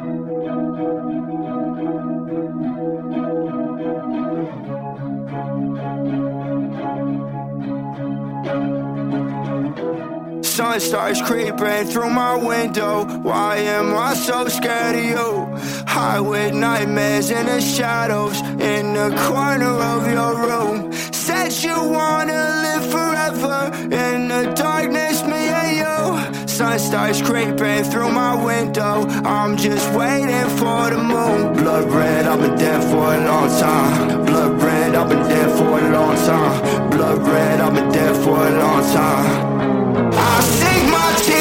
Sun starts creeping through my window. Why am I so scared of you? High with nightmares in the shadows, in the corner of your room. Said you wanna live forever in the darkness, me and you. Sun starts creeping through my window. I'm just waiting for the moon. Blood red, I've been dead for a long time. Blood red, I've been dead for a long time. Blood red, I've been dead for a long time. I sink my teeth